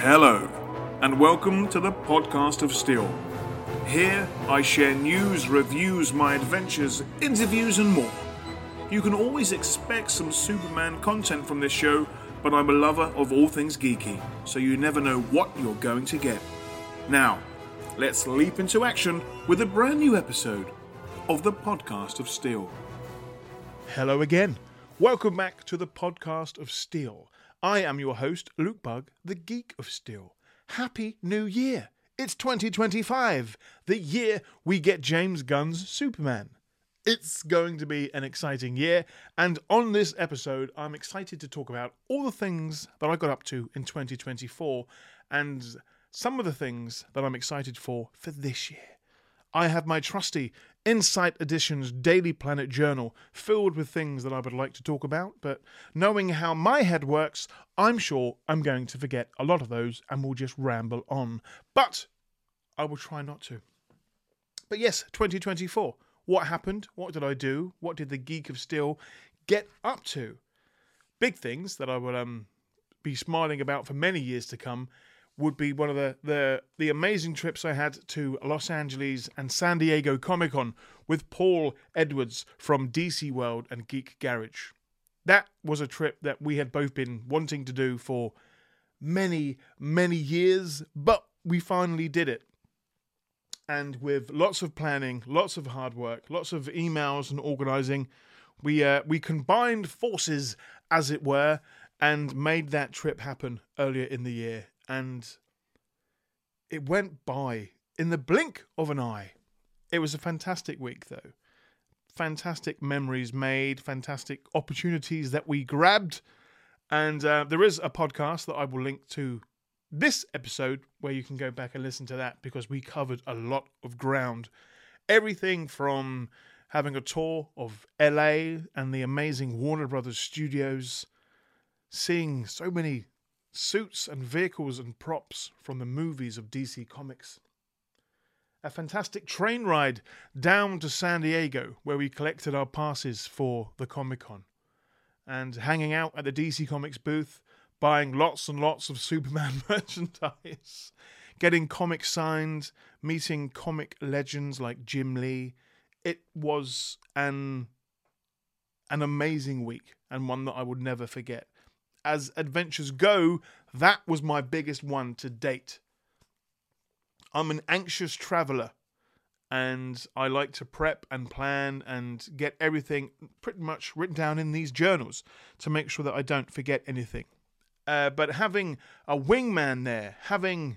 Hello, and welcome to the Podcast of Steel. Here, I share news, reviews, my adventures, interviews, and more. You can always expect some Superman content from this show, but I'm a lover of all things geeky, so you never know what you're going to get. Now, let's leap into action with a brand new episode of the Podcast of Steel. Hello again. Welcome back to the Podcast of Steel. I am your host, Luke Bug, the Geek of Steel. Happy New Year! It's 2025, the year we get James Gunn's Superman. It's going to be an exciting year, and on this episode, I'm excited to talk about all the things that I got up to in 2024, and some of the things that I'm excited for this year. I have my trusty Insight Editions Daily Planet journal filled with things that I would like to talk about, but knowing how my head works, I'm sure I'm going to forget a lot of those and will just ramble on. But I will try not to. But yes, 2024. What happened? What did I do? What did the Geek of Steel get up to? Big things that I will be smiling about for many years to come would be one of the amazing trips I had to Los Angeles and San Diego Comic-Con with Paul Edwards from DC World and Geek Garage. That was a trip that we had both been wanting to do for many, many years, but we finally did it. And with lots of planning, lots of hard work, lots of emails and organising, we combined forces, as it were, and made that trip happen earlier in the year. And it went by in the blink of an eye. It was a fantastic week, though. Fantastic memories made, fantastic opportunities that we grabbed. And there is a podcast that I will link to this episode where you can go back and listen to that, because we covered a lot of ground. Everything from having a tour of LA and the amazing Warner Brothers studios, seeing so many suits and vehicles and props from the movies of DC Comics. A fantastic train ride down to San Diego where we collected our passes for the Comic-Con. And hanging out at the DC Comics booth, buying lots and lots of Superman merchandise, getting comics signed, meeting comic legends like Jim Lee. It was an amazing week, and one that I would never forget. As adventures go, that was my biggest one to date. I'm an anxious traveller, and I like to prep and plan and get everything pretty much written down in these journals to make sure that I don't forget anything. But having a wingman there, having,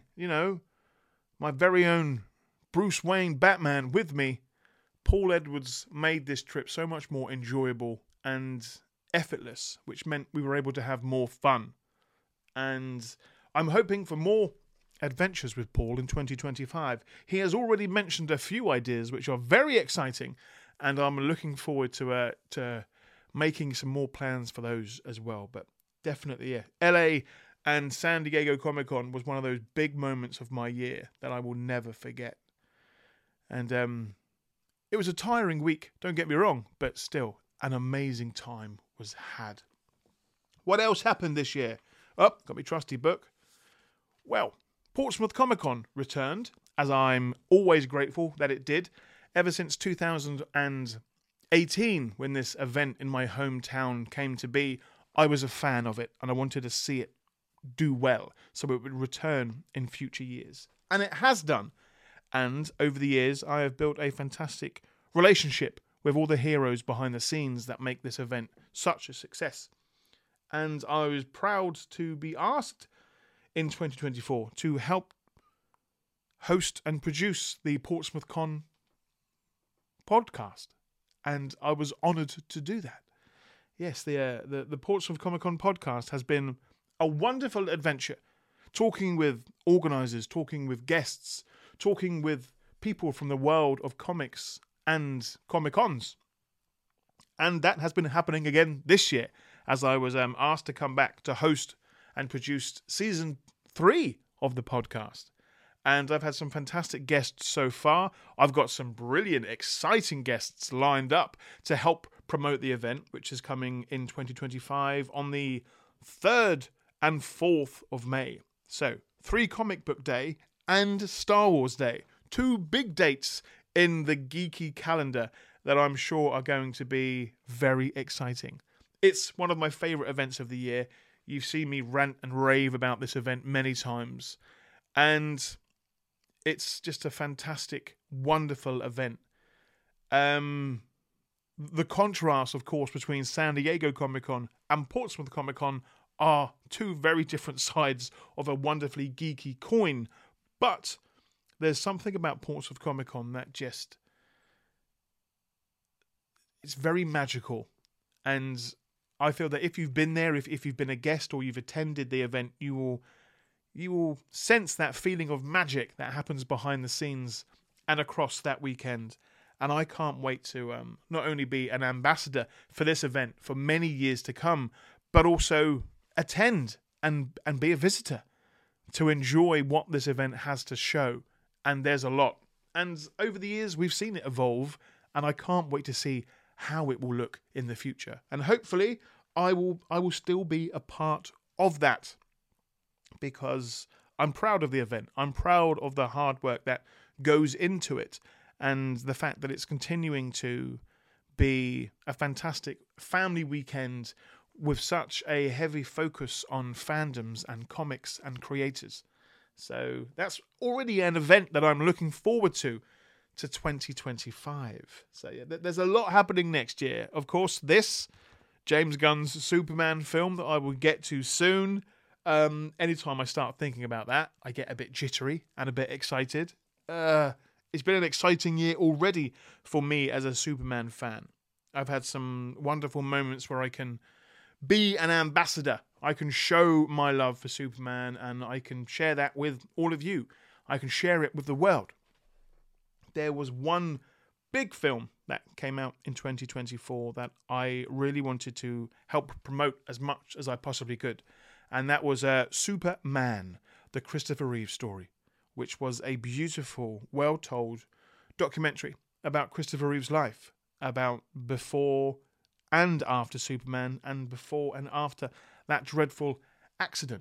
my very own Bruce Wayne Batman with me, Paul Edwards made this trip so much more enjoyable and effortless, which meant we were able to have more fun. And I'm hoping for more adventures with Paul in 2025. He has already mentioned a few ideas which are very exciting, and I'm looking forward to making some more plans for those as well. But definitely, yeah, LA and San Diego Comic-Con was one of those big moments of my year that I will never forget. And it was a tiring week, don't get me wrong, but still an amazing time was had. What else happened this year? Got my trusty book. Well, Portsmouth Comic Con returned, as I'm always grateful that it did. Ever since 2018, when this event in my hometown came to be, I was a fan of it, and I wanted to see it do well, so it would return in future years. And it has done. And over the years, I have built a fantastic relationship with all the heroes behind the scenes that make this event such a success. And I was proud to be asked in 2024 to help host and produce the Portsmouth Con podcast. And I was honoured to do that. Yes, the Portsmouth Comic Con podcast has been a wonderful adventure. Talking with organisers, talking with guests, talking with people from the world of comics and Comic-Cons. And that has been happening again this year, as I was asked to come back to host and produce season 3 of the podcast. And I've had some fantastic guests so far. I've got some brilliant, exciting guests lined up to help promote the event, which is coming in 2025 on the 3rd and 4th of May. So 3 Comic Book Day, and Star Wars Day. 2 big dates in the geeky calendar that I'm sure are going to be very exciting. It's one of my favourite events of the year. You've seen me rant and rave about this event many times. And it's just a fantastic, wonderful event. The contrast, of course, between San Diego Comic-Con and Portsmouth Comic-Con are 2 very different sides of a wonderfully geeky coin. But there's something about Portsmouth Comic-Con that just... it's very magical. And I feel that if you've been there, if you've been a guest or you've attended the event, you will sense that feeling of magic that happens behind the scenes and across that weekend. And I can't wait to not only be an ambassador for this event for many years to come, but also attend and be a visitor to enjoy what this event has to show. And there's a lot. And over the years, we've seen it evolve, and I can't wait to see how it will look in the future. And hopefully, I will still be a part of that, because I'm proud of the event. I'm proud of the hard work that goes into it, and the fact that it's continuing to be a fantastic family weekend with such a heavy focus on fandoms and comics and creators. So that's already an event that I'm looking forward to 2025. So yeah, there's a lot happening next year. Of course, this James Gunn's Superman film that I will get to soon. Anytime I start thinking about that, I get a bit jittery and a bit excited. It's been an exciting year already for me as a Superman fan. I've had some wonderful moments where I can be an ambassador. I can show my love for Superman, and I can share that with all of you. I can share it with the world. There was one big film that came out in 2024 that I really wanted to help promote as much as I possibly could. And that was Superman, the Christopher Reeve story, which was a beautiful, well-told documentary about Christopher Reeve's life, about before and after Superman, and before and after that dreadful accident.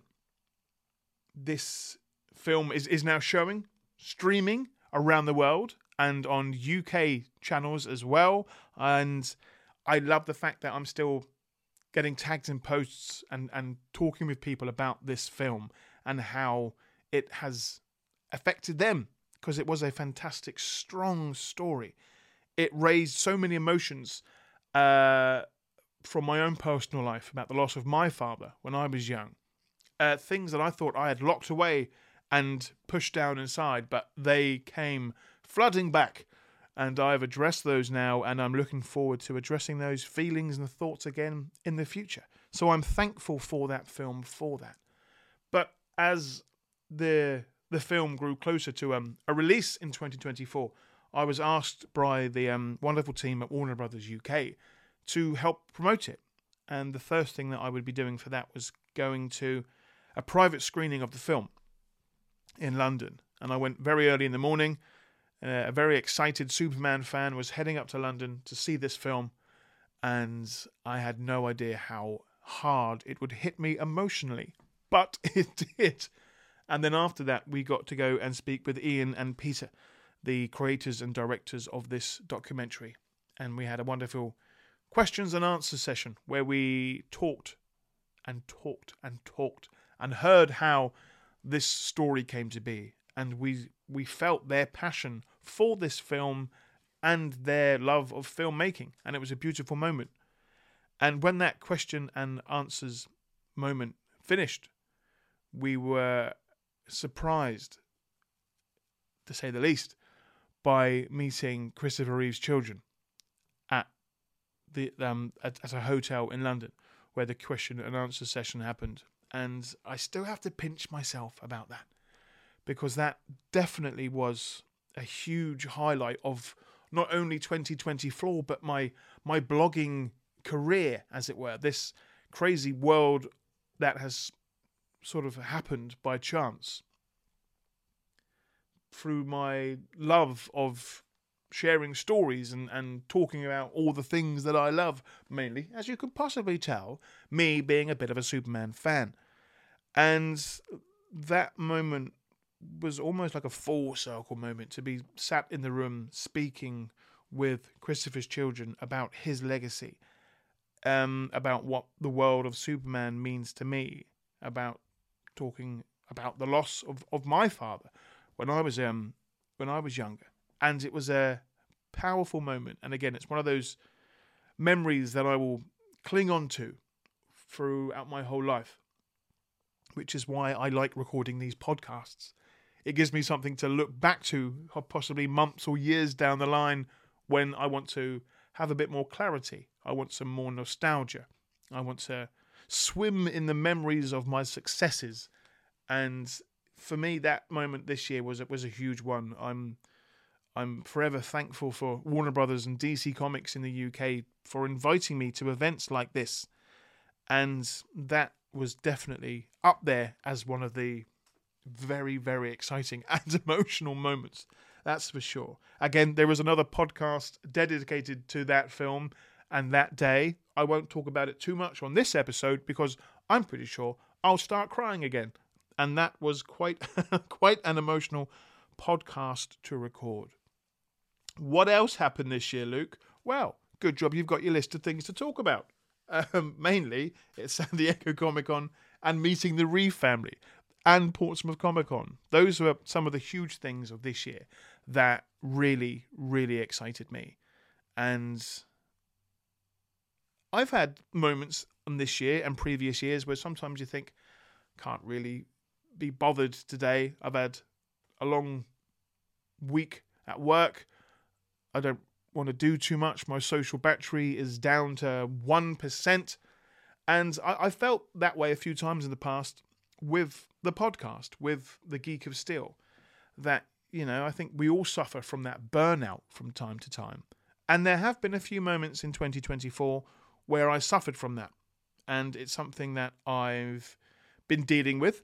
This film is now streaming around the world, and on UK channels as well. And I love the fact that I'm still getting tagged in posts and talking with people about this film and how it has affected them, because it was a fantastic, strong story. It raised so many emotions from my own personal life about the loss of my father when I was young. Things that I thought I had locked away and pushed down inside, but they came flooding back, and I've addressed those now, and I'm looking forward to addressing those feelings and thoughts again in the future. So I'm thankful for that film for that. But as the film grew closer to a release in 2024, I was asked by the wonderful team at Warner Brothers UK to help promote it. And the first thing that I would be doing for that was going to a private screening of the film in London. And I went very early in the morning. A very excited Superman fan was heading up to London to see this film, and I had no idea how hard it would hit me emotionally, but it did. And then after that, we got to go and speak with Ian and Peter, the creators and directors of this documentary, and we had a wonderful questions and answers session where we talked and talked and talked and heard how this story came to be, and we felt their passion for this film and their love of filmmaking, and it was a beautiful moment. And when that question and answers moment finished, we were surprised, to say the least, by meeting Christopher Reeve's children at a hotel in London where the question and answer session happened. And I still have to pinch myself about that, because that definitely was a huge highlight of not only 2024, but my blogging career, as it were. This crazy world that has sort of happened by chance through my love of sharing stories and talking about all the things that I love, mainly, as you can possibly tell, me being a bit of a Superman fan. And that moment was almost like a full circle moment, to be sat in the room speaking with Christopher's children about his legacy, about what the world of Superman means to me, about talking about the loss of my father when I was younger. And it was a powerful moment. And again, it's one of those memories that I will cling on to throughout my whole life, which is why I like recording these podcasts. It gives me something to look back to, possibly months or years down the line, when I want to have a bit more clarity. I want some more nostalgia. I want to swim in the memories of my successes. And for me, that moment this year was a huge one. I'm forever thankful for Warner Brothers and DC Comics in the UK for inviting me to events like this. And that was definitely up there as one of the very, very exciting and emotional moments. That's for sure. Again, there was another podcast dedicated to that film and that day. I won't talk about it too much on this episode because I'm pretty sure I'll start crying again. And that was quite an emotional podcast to record. What else happened this year, Luke? Well, good job you've got your list of things to talk about. Mainly, it's San Diego Comic-Con and meeting the Reeve family and Portsmouth Comic-Con. Those were some of the huge things of this year that really, really excited me. And I've had moments on this year and previous years where sometimes you think, can't really be bothered today. I've had a long week at work. I don't want to do too much. My social battery is down to 1%. And I felt that way a few times in the past with the podcast, with The Geek of Steel. That, I think we all suffer from that burnout from time to time. And there have been a few moments in 2024 where I suffered from that. And it's something that I've been dealing with.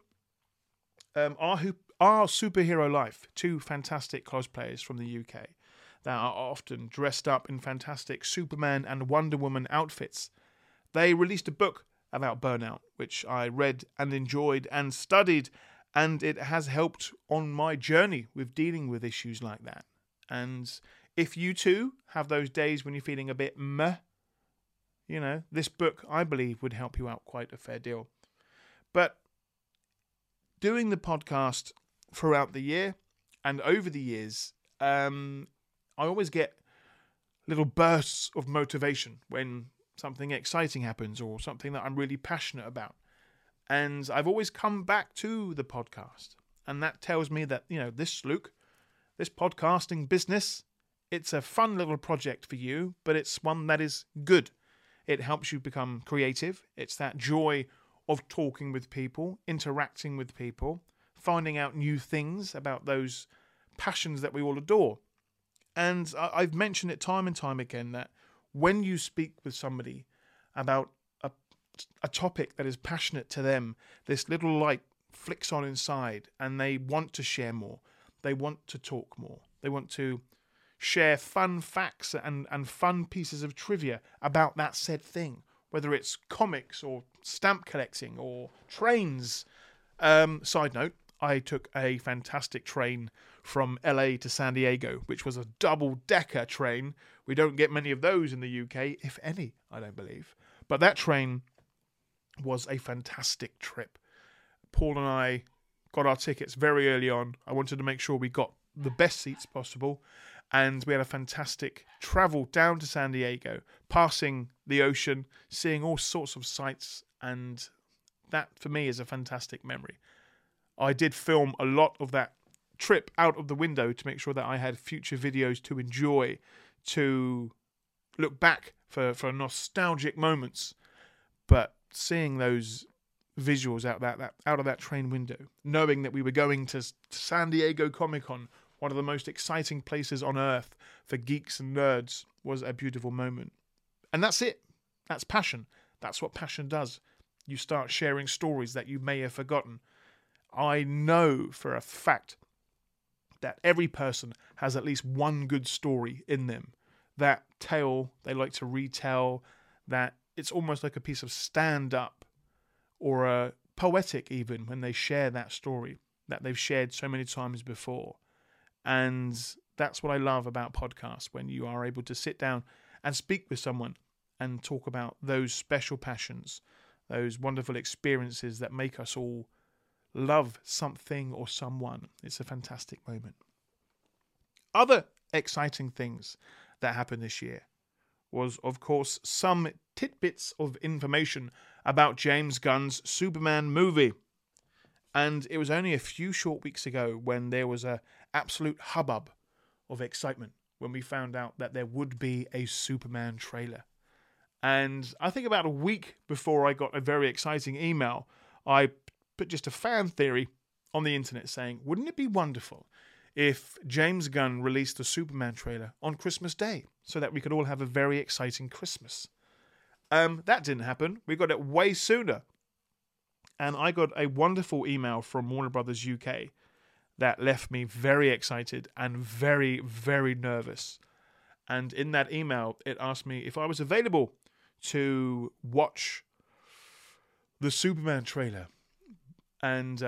Our Superhero Life, two fantastic cosplayers from the UK that are often dressed up in fantastic Superman and Wonder Woman outfits. They released a book about burnout, which I read and enjoyed and studied, and it has helped on my journey with dealing with issues like that. And if you too have those days when you're feeling a bit meh, this book, I believe, would help you out quite a fair deal. But doing the podcast throughout the year and over the years, I always get little bursts of motivation when something exciting happens or something that I'm really passionate about. And I've always come back to the podcast. And that tells me that, this podcasting business, it's a fun little project for you, but it's one that is good. It helps you become creative. It's that joy of talking with people, interacting with people, finding out new things about those passions that we all adore. And I've mentioned it time and time again that when you speak with somebody about a topic that is passionate to them, this little light flicks on inside and they want to share more. They want to talk more. They want to share fun facts and fun pieces of trivia about that said thing, whether it's comics or stamp collecting or trains. Side note, I took a fantastic train from LA to San Diego, which was a double-decker train. We don't get many of those in the UK, if any, I don't believe. But that train was a fantastic trip. Paul and I got our tickets very early on. I wanted to make sure we got the best seats possible. And we had a fantastic travel down to San Diego, passing the ocean, seeing all sorts of sights. And that, for me, is a fantastic memory. I did film a lot of that trip out of the window to make sure that I had future videos to enjoy, to look back for nostalgic moments. But seeing those visuals out of that train window, knowing that we were going to San Diego Comic-Con, one of the most exciting places on earth for geeks and nerds, was a beautiful moment. And that's it. That's passion. That's what passion does. You start sharing stories that you may have forgotten. I know for a fact that every person has at least one good story in them. That tale they like to retell, that it's almost like a piece of stand-up or a poetic even when they share that story that they've shared so many times before. And that's what I love about podcasts, when you are able to sit down and speak with someone and talk about those special passions, those wonderful experiences that make us all love something or someone. It's a fantastic moment. Other exciting things that happened this year was, of course, some tidbits of information about James Gunn's Superman movie. And it was only a few short weeks ago when there was a absolute hubbub of excitement when we found out that there would be a Superman trailer. And I think about a week before I got a very exciting email, I put just a fan theory on the internet saying, wouldn't it be wonderful if James Gunn released a Superman trailer on Christmas Day so that we could all have a very exciting Christmas? That didn't happen. We got it way sooner. And I got a wonderful email from Warner Brothers UK that left me very excited and very, very nervous. And in that email, it asked me if I was available to watch the Superman trailer. And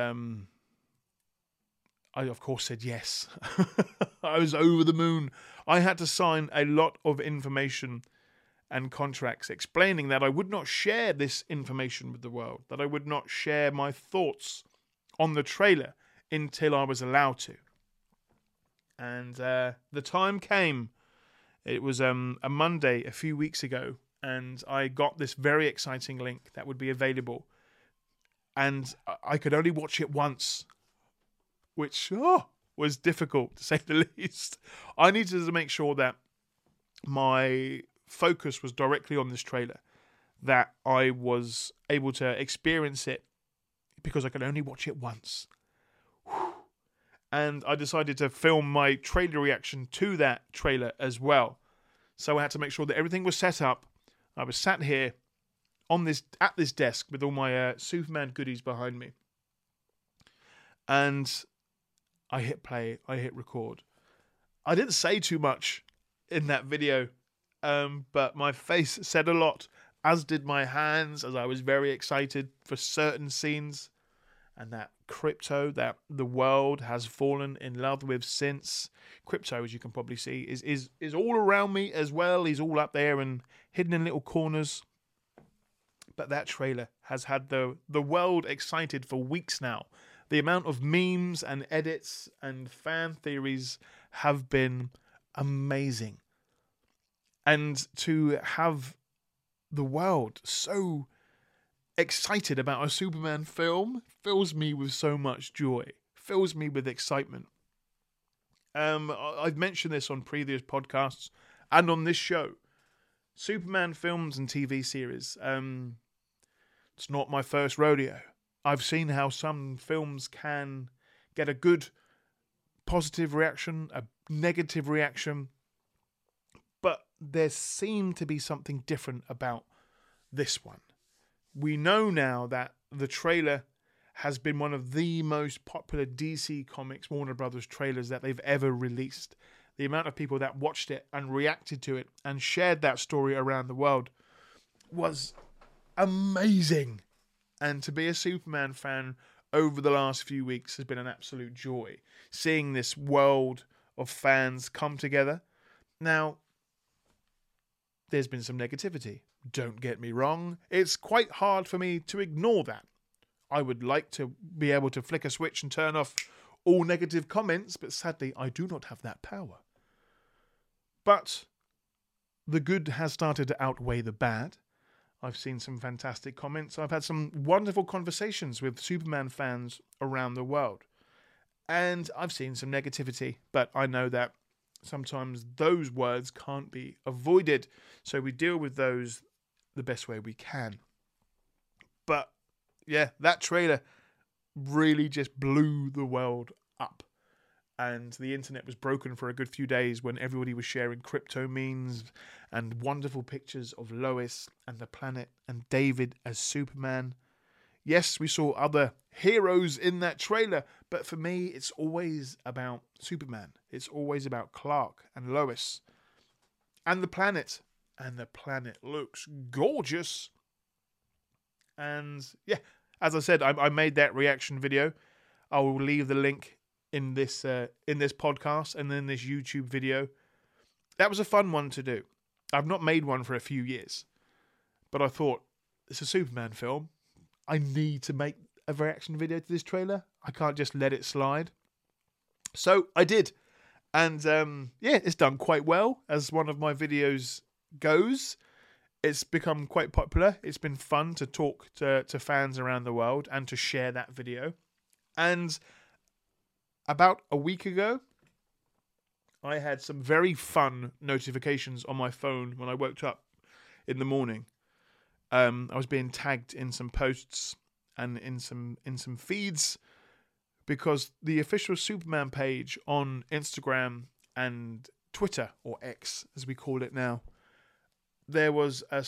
I, of course, said yes. I was over the moon. I had to sign a lot of information and contracts explaining that I would not share this information with the world, that I would not share my thoughts on the trailer until I was allowed to. And the time came. It was a Monday a few weeks ago, and I got this very exciting link that would be available. And I could only watch it once, which was difficult, to say the least. I needed to make sure that my focus was directly on this trailer, that I was able to experience it, because I could only watch it once. And I decided to film my trailer reaction to that trailer as well. So I had to make sure that everything was set up. I was sat here at this desk with all my Superman goodies behind me. And I hit play, I hit record. I didn't say too much in that video, but my face said a lot, as did my hands, as I was very excited for certain scenes. And that Krypto, that the world has fallen in love with since. Krypto, as you can probably see, is all around me as well. He's all up there and hidden in little corners. But that trailer has had the world excited for weeks now. The amount of memes and edits and fan theories have been amazing. And to have the world so excited about a Superman film fills me with so much joy, fills me with excitement. I've mentioned this on previous podcasts and on this show. Superman films and TV series, it's not my first rodeo. I've seen how some films can get a good positive reaction, a negative reaction, but there seemed to be something different about this one. We know now that the trailer has been one of the most popular DC Comics Warner Brothers trailers that they've ever released. The amount of people that watched it and reacted to it and shared that story around the world was amazing. And to be a Superman fan over the last few weeks has been an absolute joy. Seeing this world of fans come together. Now, there's been some negativity. Don't get me wrong. It's quite hard for me to ignore that. I would like to be able to flick a switch and turn off all negative comments, but sadly, I do not have that power. But the good has started to outweigh the bad. I've seen some fantastic comments. I've had some wonderful conversations with Superman fans around the world. And I've seen some negativity, but I know that sometimes those words can't be avoided. So we deal with those the best way we can. But yeah, that trailer really just blew the world up. And the internet was broken for a good few days when everybody was sharing Krypto memes and wonderful pictures of Lois and the planet and David as Superman. Yes, we saw other heroes in that trailer, but for me, it's always about Superman. It's always about Clark and Lois and the planet. And the planet looks gorgeous. And yeah, as I said, I made that reaction video. I will leave the link in this podcast and then this YouTube video. That was a fun one to do. I've not made one for a few years, but I thought, it's a Superman film. I need to make a reaction video to this trailer. I can't just let it slide. So I did. And it's done quite well, as one of my videos goes. It's become quite popular. It's been fun to talk to fans around the world and to share that video. And about a week ago, I had some very fun notifications on my phone when I woke up in the morning. I was being tagged in some posts and in some feeds because the official Superman page on Instagram and Twitter, or X as we call it now, there was a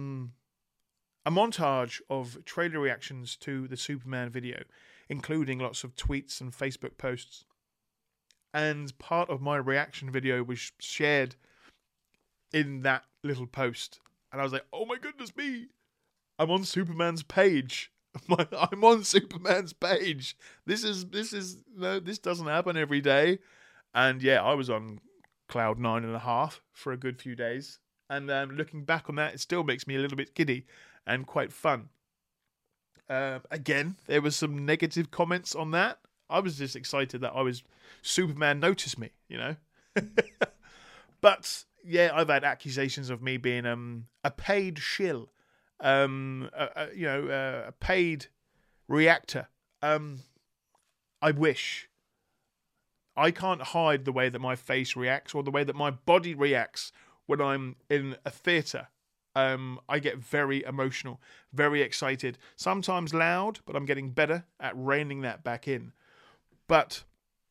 montage of trailer reactions to the Superman video, including lots of tweets and Facebook posts. And part of my reaction video was shared in that little post. And I was like, oh my goodness me, I'm on Superman's page. I'm on Superman's page. This doesn't happen every day. And yeah, I was on cloud 9.5 for a good few days. And looking back on that, it still makes me a little bit giddy and quite fun. Again, there was some negative comments on that. I was just excited that Superman noticed me, But yeah, I've had accusations of me being a paid shill, a paid reactor. I wish. I can't hide the way that my face reacts or the way that my body reacts when I'm in a theatre. I get very emotional, very excited, sometimes loud, but I'm getting better at reining that back in. But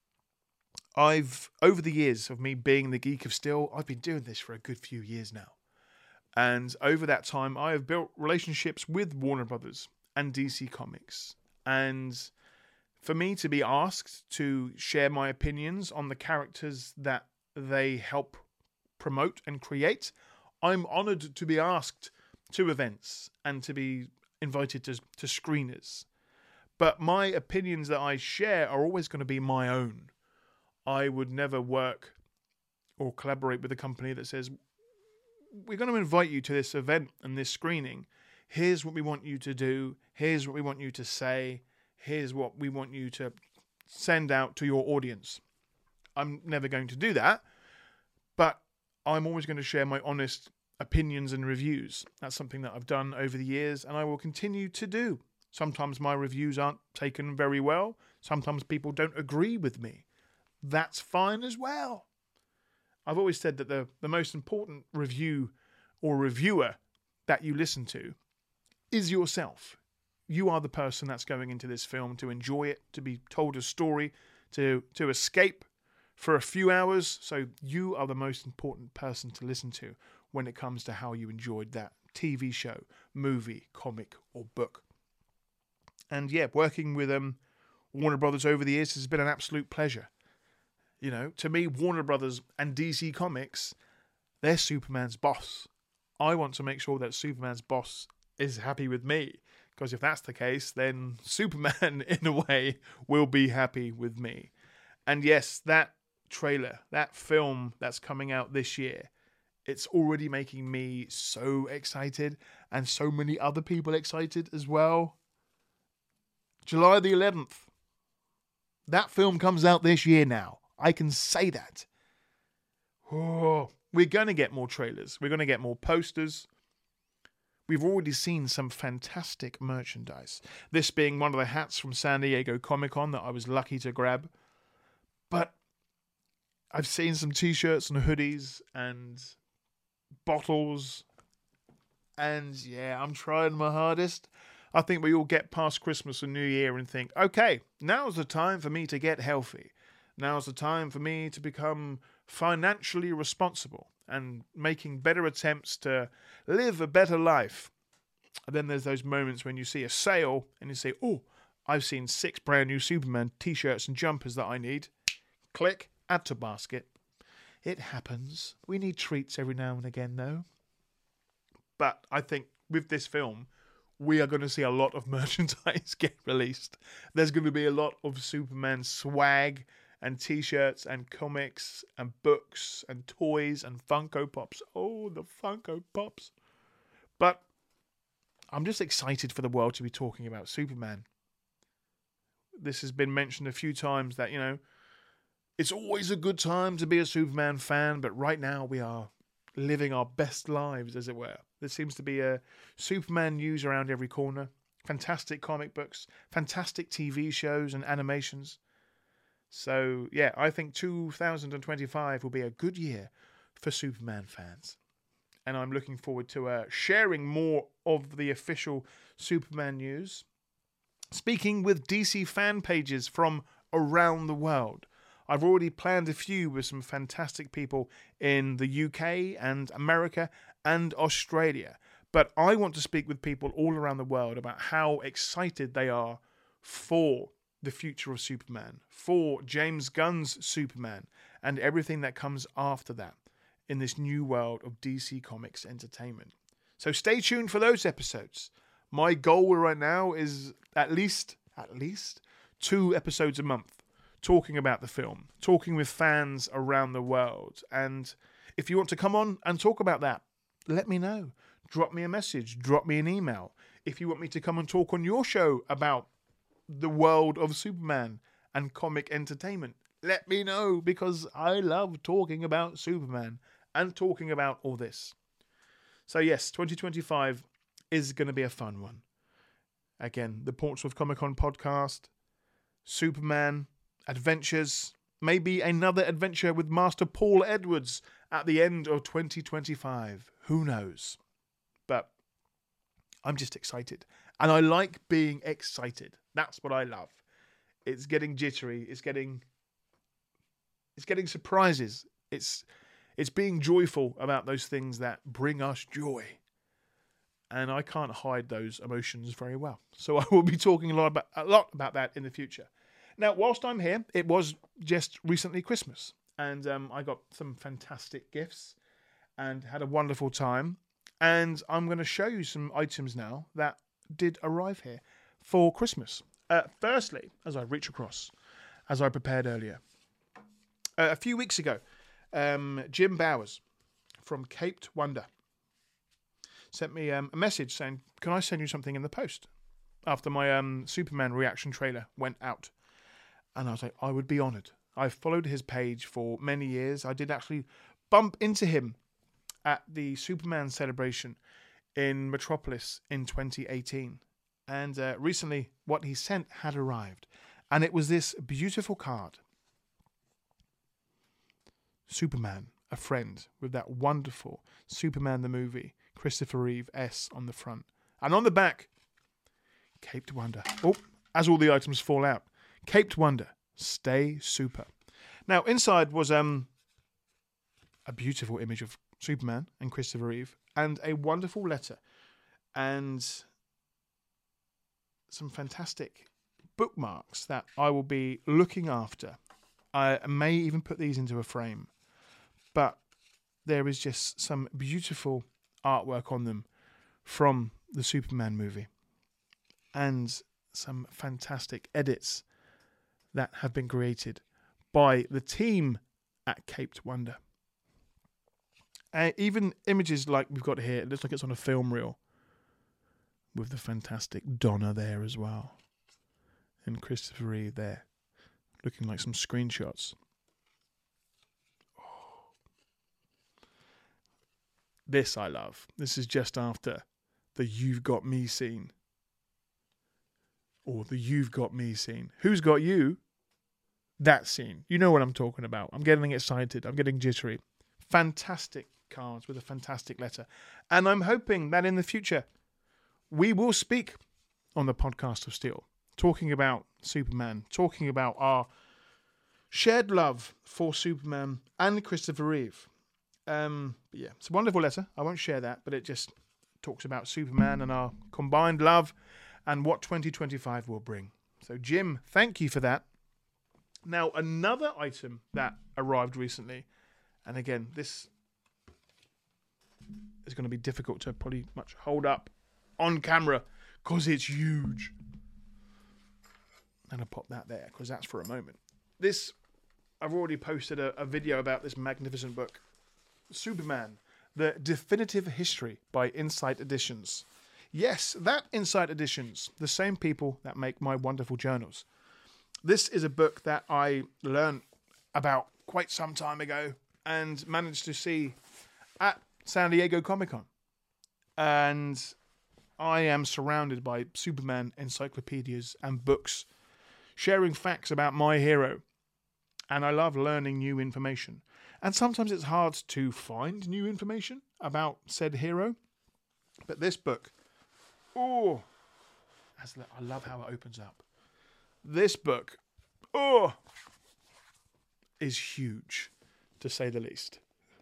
over the years of me being the Geek of Steel, I've been doing this for a good few years now. And over that time, I have built relationships with Warner Brothers and DC Comics. And for me to be asked to share my opinions on the characters that they help promote and create, I'm honoured to be asked to events and to be invited to screeners. But my opinions that I share are always going to be my own. I would never work or collaborate with a company that says, we're going to invite you to this event and this screening. Here's what we want you to do. Here's what we want you to say. Here's what we want you to send out to your audience. I'm never going to do that. But I'm always going to share my honest opinions and reviews. That's something that I've done over the years and I will continue to do. Sometimes my reviews aren't taken very well. Sometimes people don't agree with me. That's fine as well. I've always said that the most important review or reviewer that you listen to is yourself. You are the person that's going into this film to enjoy it, to be told a story, to escape for a few hours. So you are the most important person to listen to when it comes to how you enjoyed that TV show, movie, comic, or book. And yeah, working with Warner Brothers over the years has been an absolute pleasure. To me, Warner Brothers and DC Comics, they're Superman's boss. I want to make sure that Superman's boss is happy with me. Because if that's the case, then Superman, in a way, will be happy with me. And yes, that trailer, that film that's coming out this year, it's already making me so excited. And so many other people excited as well. July the 11th. That film comes out this year now. I can say that. Oh, we're going to get more trailers. We're going to get more posters. We've already seen some fantastic merchandise. This being one of the hats from San Diego Comic-Con that I was lucky to grab. But I've seen some t-shirts and hoodies and bottles. And yeah, I'm trying my hardest. I think we all get past Christmas and New Year and think, okay, now's the time for me to get healthy. Now's the time for me to become financially responsible and making better attempts to live a better life. And then there's those moments when you see a sale and you say, oh, I've seen 6 brand new Superman t-shirts and jumpers that I need. Click, add to basket. It happens. We need treats every now and again, though. But I think with this film, we are going to see a lot of merchandise get released. There's going to be a lot of Superman swag and t-shirts and comics and books and toys and Funko Pops. Oh, the Funko Pops. But I'm just excited for the world to be talking about Superman. This has been mentioned a few times that, it's always a good time to be a Superman fan, but right now we are living our best lives, as it were. There seems to be a Superman news around every corner. Fantastic comic books, fantastic TV shows and animations. So, yeah, I think 2025 will be a good year for Superman fans. And I'm looking forward to sharing more of the official Superman news. Speaking with DC fan pages from around the world. I've already planned a few with some fantastic people in the UK and America and Australia. But I want to speak with people all around the world about how excited they are for the future of Superman, for James Gunn's Superman, and everything that comes after that in this new world of DC Comics entertainment. So stay tuned for those episodes. My goal right now is at least 2 episodes a month. Talking about the film, talking with fans around the world. And if you want to come on and talk about that, let me know. Drop me a message, drop me an email. If you want me to come and talk on your show about the world of Superman and comic entertainment, let me know, because I love talking about Superman and talking about all this. So yes, 2025 is going to be a fun one. Again, the Portsmouth Comic Con podcast, Superman, adventures, maybe another adventure with Master Paul Edwards at the end of 2025. Who knows? But I'm just excited. And I like being excited. That's what I love. It's getting jittery. It's getting surprises. It's being joyful about those things that bring us joy. And I can't hide those emotions very well. So I will be talking a lot about that in the future. Now, whilst I'm here, it was just recently Christmas, and I got some fantastic gifts and had a wonderful time. And I'm going to show you some items now that did arrive here for Christmas. Firstly, as I reach across, as I prepared earlier, a few weeks ago, Jim Bowers from Caped Wonder sent me a message saying, can I send you something in the post? After my Superman reaction trailer went out. And I was like, I would be honoured. I've followed his page for many years. I did actually bump into him at the Superman celebration in Metropolis in 2018. And recently, what he sent had arrived. And it was this beautiful card. Superman, a friend, with that wonderful Superman the movie, Christopher Reeve S on the front. And on the back, Caped Wonder. Oh, as all the items fall out. Caped Wonder, stay super. Now, inside was a beautiful image of Superman and Christopher Reeve, and a wonderful letter, and some fantastic bookmarks that I will be looking after. I may even put these into a frame, but there is just some beautiful artwork on them from the Superman movie, and some fantastic edits that have been created by the team at Caped Wonder. Even images like we've got here, it looks like it's on a film reel, with the fantastic Donna there as well, and Christopher Reeve there, looking like some screenshots. Oh. This I love. This is just after the You've Got Me scene. Or the You've Got Me scene. Who's got you? That scene. You know what I'm talking about. I'm getting excited. I'm getting jittery. Fantastic cards with a fantastic letter. And I'm hoping that in the future, we will speak on the podcast of Steel, talking about Superman, talking about our shared love for Superman and Christopher Reeve. Yeah, it's a wonderful letter. I won't share that, but it just talks about Superman and our combined love and what 2025 will bring. So, Jim, thank you for that. Now, another item that arrived recently, and again, this is going to be difficult to probably much hold up on camera because it's huge. And I'll pop that there because that's for a moment. I've already posted a video about this magnificent book, Superman, The Definitive History by Insight Editions. Yes, that Insight Editions, the same people that make my wonderful journals. This is a book that I learned about quite some time ago and managed to see at San Diego Comic-Con. And I am surrounded by Superman encyclopedias and books sharing facts about my hero. And I love learning new information. And sometimes it's hard to find new information about said hero. But this book, I love how it opens up. This book, is huge, to say the least.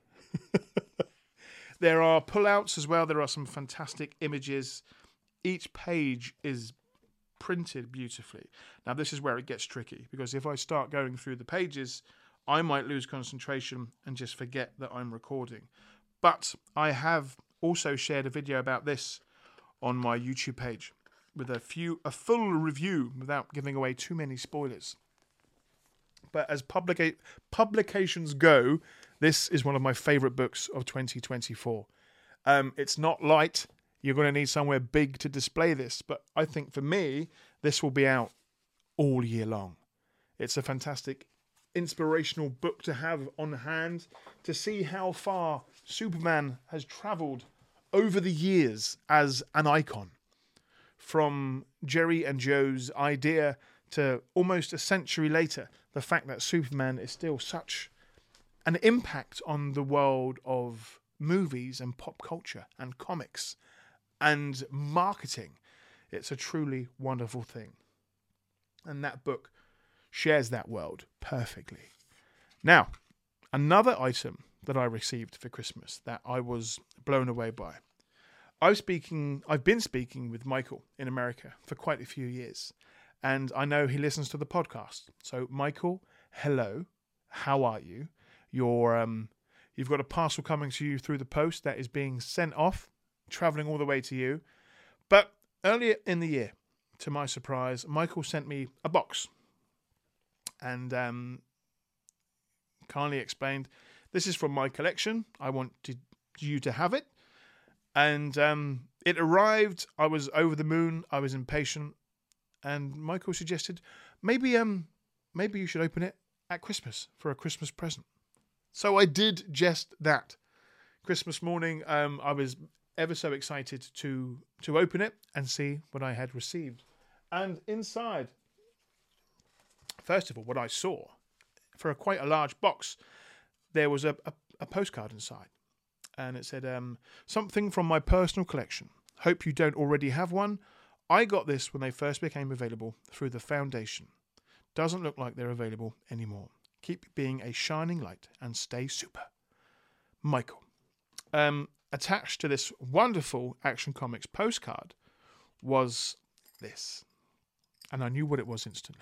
There are pullouts as well. There are some fantastic images. Each page is printed beautifully. Now, this is where it gets tricky, because if I start going through the pages, I might lose concentration and just forget that I'm recording. But I have also shared a video about this on my YouTube page with a full review without giving away too many spoilers. But as publications go, this is one of my favorite books of 2024. It's not light. You're going to need somewhere big to display this. But I think for me, this will be out all year long. It's a fantastic, inspirational book to have on hand to see how far Superman has travelled over the years as an icon. From Jerry and Joe's idea to almost a century later, the fact that Superman is still such an impact on the world of movies and pop culture and comics and marketing. It's a truly wonderful thing. And that book shares that world perfectly. Now, another item that I received for Christmas that I was blown away by. I've been speaking with Michael in America for quite a few years, and I know he listens to the podcast. So, Michael, hello, how are you? You've got a parcel coming to you through the post that is being sent off, traveling all the way to you. But earlier in the year, to my surprise, Michael sent me a box, and kindly explained, "This is from my collection. I wanted you to have it." And it arrived. I was over the moon. I was impatient. And Michael suggested, maybe you should open it at Christmas for a Christmas present. So I did just that. Christmas morning, I was ever so excited to open it and see what I had received. And inside, first of all, what I saw, for quite a large box, there was a postcard inside. And it said, something from my personal collection. Hope you don't already have one. I got this when they first became available through the foundation. Doesn't look like they're available anymore. Keep being a shining light and stay super. Michael. Attached to this wonderful Action Comics postcard was this. And I knew what it was instantly.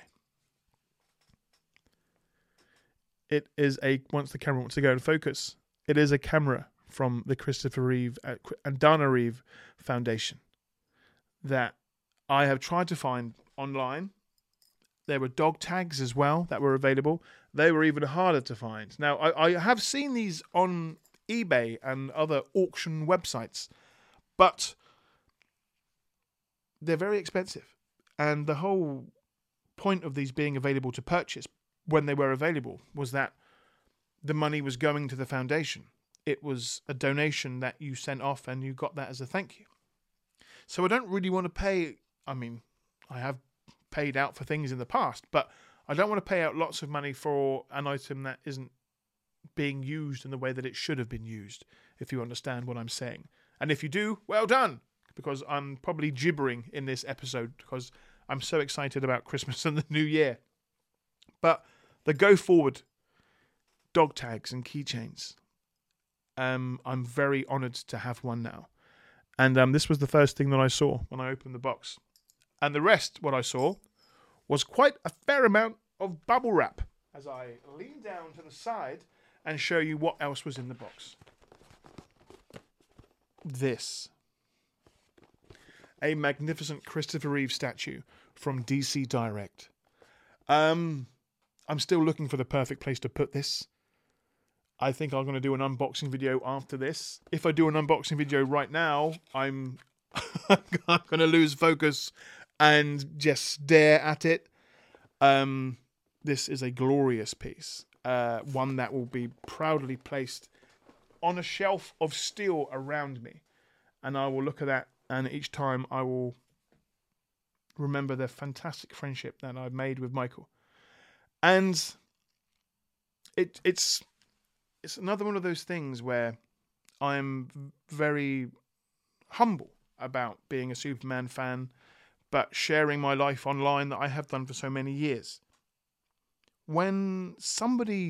It is once the camera wants to go in focus, it is a camera from the Christopher Reeve and Dana Reeve Foundation that I have tried to find online. There were dog tags as well that were available. They were even harder to find. Now, I have seen these on eBay and other auction websites, but they're very expensive. And the whole point of these being available to purchase when they were available was that the money was going to the foundation. It was a donation that you sent off and you got that as a thank you. So I don't really want to pay. I mean, I have paid out for things in the past, but I don't want to pay out lots of money for an item that isn't being used in the way that it should have been used, if you understand what I'm saying. And if you do, well done, because I'm probably gibbering in this episode because I'm so excited about Christmas and the New Year. But the go forward dog tags and keychains, I'm very honoured to have one now. And this was the first thing that I saw when I opened the box. And the rest, what I saw, was quite a fair amount of bubble wrap as I lean down to the side and show you what else was in the box. This. a magnificent Christopher Reeve statue from DC Direct. I'm still looking for the perfect place to put this. I think I'm going to do an unboxing video after this. If I do an unboxing video right now, I'm going to lose focus and just stare at it. This is a glorious piece. One that will be proudly placed on a shelf of steel around me. And I will look at that, and each time I will remember the fantastic friendship that I've made with Michael. And it's another one of those things where I'm very humble about being a Superman fan, but sharing my life online that I have done for so many years. When somebody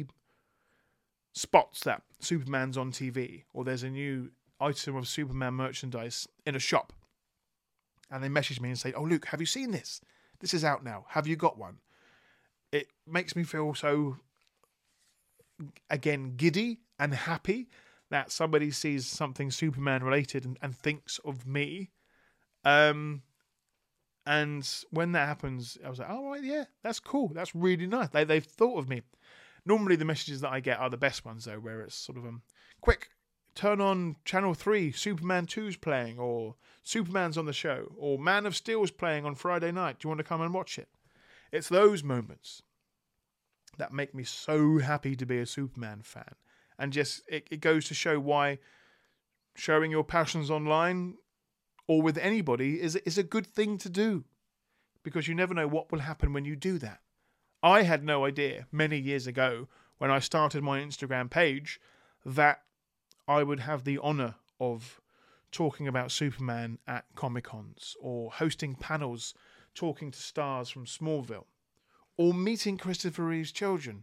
spots that Superman's on TV, or there's a new item of Superman merchandise in a shop, and they message me and say, "Oh, Luke, have you seen this? This is out now. Have you got one?" It makes me feel so, again, giddy and happy that somebody sees something Superman related and thinks of me. And when that happens, I was like, "Oh, right, yeah, that's cool. That's really nice. They've thought of me." Normally the messages that I get are the best ones, though, where it's sort of, quick, turn on Channel 3, Superman 2's playing, or Superman's on the show, or Man of Steel's playing on Friday night. Do you want to come and watch it? It's those moments that make me so happy to be a Superman fan. And just, it goes to show why sharing your passions online or with anybody is a good thing to do. Because you never know what will happen when you do that. I had no idea many years ago when I started my Instagram page that I would have the honour of talking about Superman at Comic-Cons, or hosting panels talking to stars from Smallville, or meeting Christopher Reeve's children.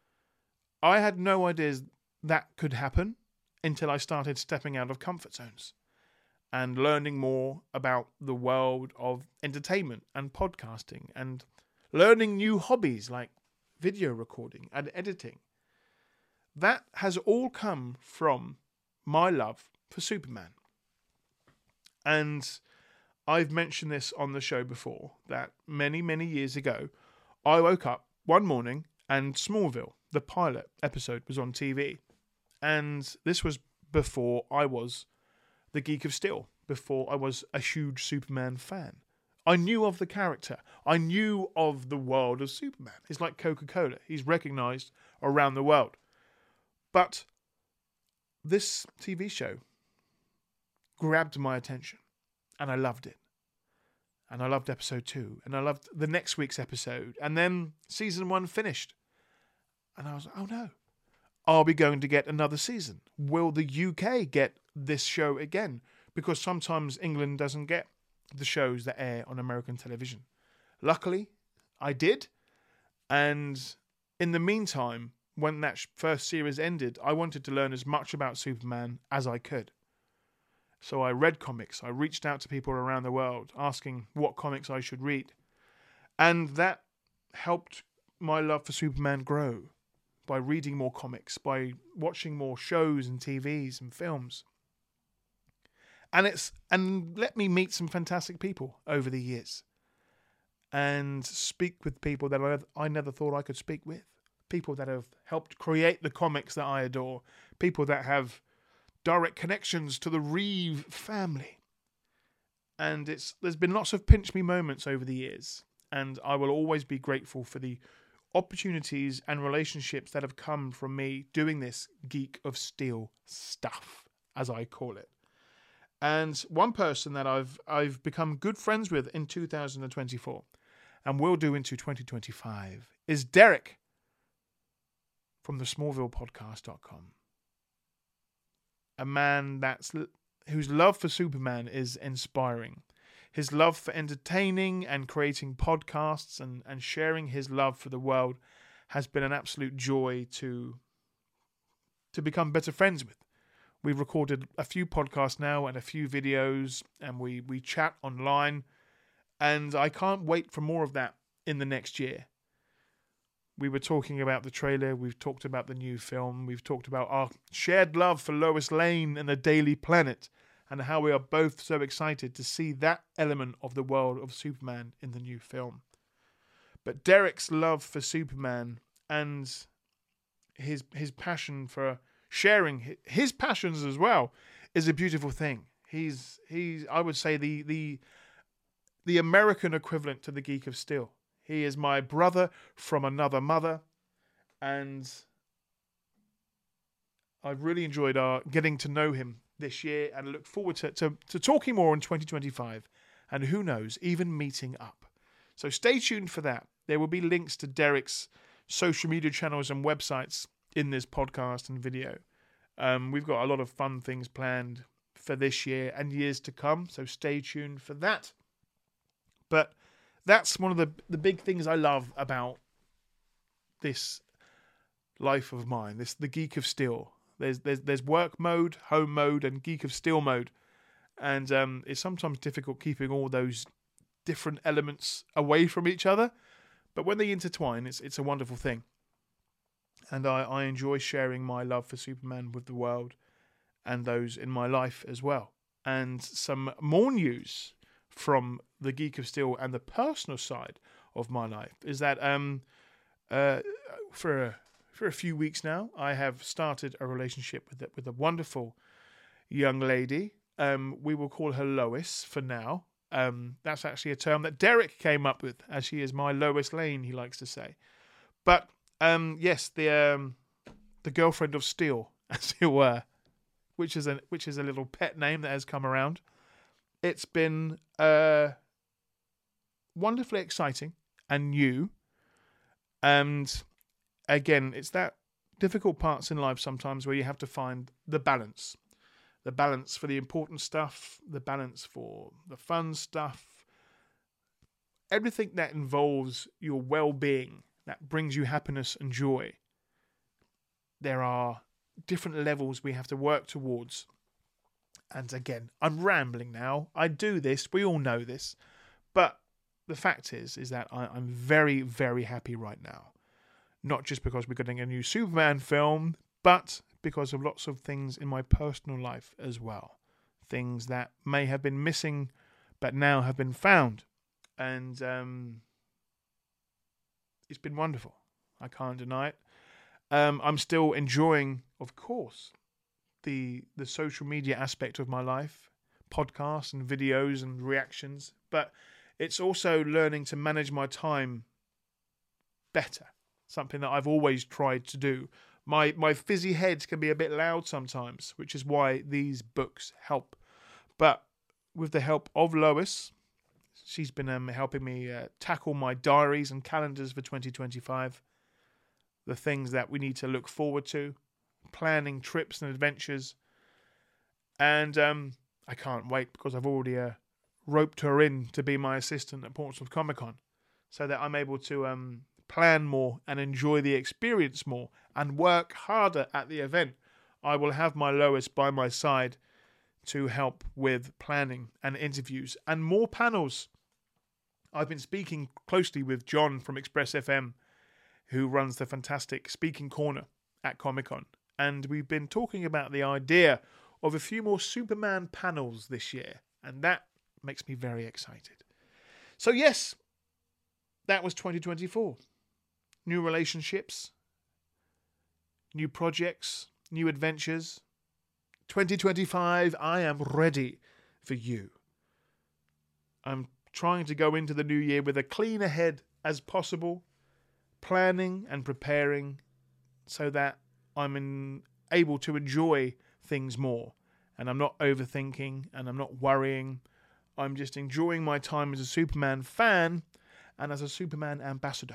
I had no idea that could happen until I started stepping out of comfort zones and learning more about the world of entertainment and podcasting, and learning new hobbies like video recording and editing. That has all come from my love for Superman. And I've mentioned this on the show before, that many, many years ago, I woke up one morning and Smallville, the pilot episode, was on TV. And this was before I was the Geek of Steel, before I was a huge Superman fan. I knew of the character. I knew of the world of Superman. It's like Coca-Cola. He's recognised around the world. But this TV show grabbed my attention, and I loved it. And I loved episode 2, and I loved the next week's episode. And then season 1 finished. And I was like, oh no, are we going to get another season? Will the UK get this show again? Because sometimes England doesn't get the shows that air on American television. Luckily, I did. And in the meantime, when that first series ended, I wanted to learn as much about Superman as I could. So I read comics. I reached out to people around the world asking what comics I should read. And that helped my love for Superman grow by reading more comics, by watching more shows and TVs and films. And let me meet some fantastic people over the years and speak with people that I never thought I could speak with. People that have helped create the comics that I adore. People that have direct connections to the Reeve family. And there's been lots of pinch me moments over the years. And I will always be grateful for the opportunities and relationships that have come from me doing this Geek of Steel stuff, as I call it. And one person that I've become good friends with in 2024 and will do into 2025 is Derek from the SmallvillePodcast.com. A man whose love for Superman is inspiring. His love for entertaining and creating podcasts and sharing his love for the world has been an absolute joy to become better friends with. We've recorded a few podcasts now and a few videos, and we chat online, and I can't wait for more of that in the next year. We were talking about the trailer, we've talked about the new film, we've talked about our shared love for Lois Lane and the Daily Planet, and how we are both so excited to see that element of the world of Superman in the new film. But Derek's love for Superman and his passion for sharing his passions as well is a beautiful thing. He's I would say the American equivalent to the Geek of Steel. He is my brother from another mother, and I've really enjoyed getting to know him this year and look forward to talking more in 2025, and who knows, even meeting up. So stay tuned for that. There will be links to Derek's social media channels and websites in this podcast and video. We've got a lot of fun things planned for this year and years to come, so stay tuned for that. But that's one of the big things I love about this life of mine, the Geek of Steel. There's work mode, home mode, and Geek of Steel mode, and it's sometimes difficult keeping all those different elements away from each other. But when they intertwine, it's a wonderful thing, and I enjoy sharing my love for Superman with the world and those in my life as well. And some more news from the Geek of Steel and the personal side of my life is that for a few weeks now, I have started a relationship with a wonderful young lady. We will call her Lois for now. That's actually a term that Derek came up with, as she is my Lois Lane, he likes to say. But yes, the girlfriend of Steel, as it were, which is a little pet name that has come around. It's been wonderfully exciting and new. And again, it's that difficult parts in life sometimes where you have to find the balance. The balance for the important stuff, the balance for the fun stuff. Everything that involves your well-being, that brings you happiness and joy. There are different levels we have to work towards. And again, I'm rambling now. I do this. We all know this. But the fact is that I'm very, very happy right now. Not just because we're getting a new Superman film, but because of lots of things in my personal life as well. Things that may have been missing, but now have been found. And it's been wonderful. I can't deny it. I'm still enjoying, of course, the social media aspect of my life, podcasts and videos and reactions, but it's also learning to manage my time better, something that I've always tried to do. My fizzy head can be a bit loud sometimes, which is why these books help. But with the help of Lois, she's been helping me tackle my diaries and calendars for 2025, the things that we need to look forward to, planning trips and adventures. And I can't wait because I've already roped her in to be my assistant at Portsmouth Comic Con so that I'm able to plan more and enjoy the experience more and work harder at the event. I will have my Lois by my side to help with planning and interviews and more panels. I've been speaking closely with John from Express FM, who runs the fantastic Speaking Corner at Comic Con. And we've been talking about the idea of a few more Superman panels this year. And that makes me very excited. So yes, that was 2024. New relationships, new projects, new adventures. 2025, I am ready for you. I'm trying to go into the new year with a cleaner head as possible, planning and preparing so that I'm able to enjoy things more. And I'm not overthinking and I'm not worrying. I'm just enjoying my time as a Superman fan and as a Superman ambassador.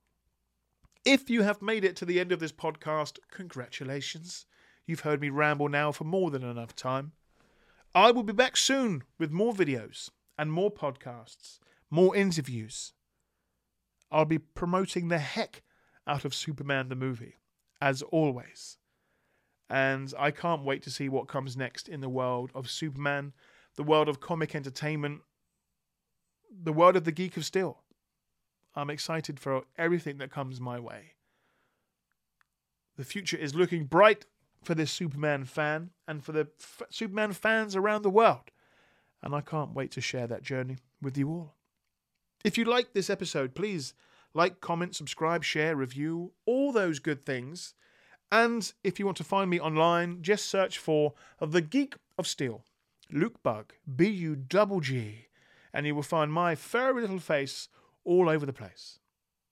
If you have made it to the end of this podcast, congratulations. You've heard me ramble now for more than enough time. I will be back soon with more videos and more podcasts, more interviews. I'll be promoting the heck out of Superman the movie, as always. And I can't wait to see what comes next in the world of Superman, the world of comic entertainment, the world of the Geek of Steel. I'm excited for everything that comes my way. The future is looking bright, for this Superman fan and for the Superman fans around the world. And I can't wait to share that journey with you all. If you like this episode, please like, comment, subscribe, share, review, all those good things. And if you want to find me online, just search for The Geek of Steel, Luke Bugg, Bugg, and you will find my furry little face all over the place.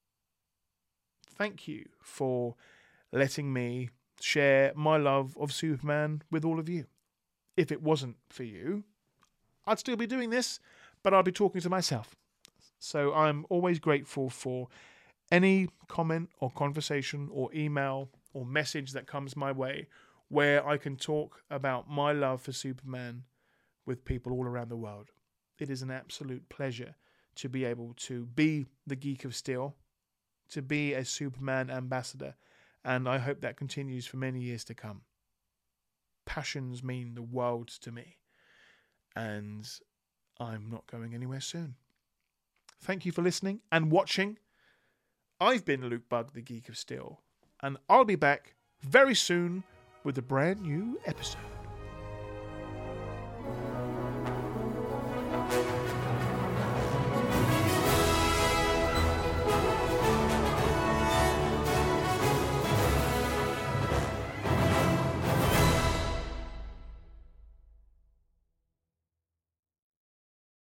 Thank you for letting me share my love of Superman with all of you. If it wasn't for you, I'd still be doing this, but I'd be talking to myself. So I'm always grateful for any comment or conversation or email or message that comes my way where I can talk about my love for Superman with people all around the world. It is an absolute pleasure to be able to be the Geek of Steel, to be a Superman ambassador, and I hope that continues for many years to come. Passions mean the world to me, and I'm not going anywhere soon. Thank you for listening and watching. I've been Luke Bugg, the Geek of Steel, and I'll be back very soon with a brand new episode.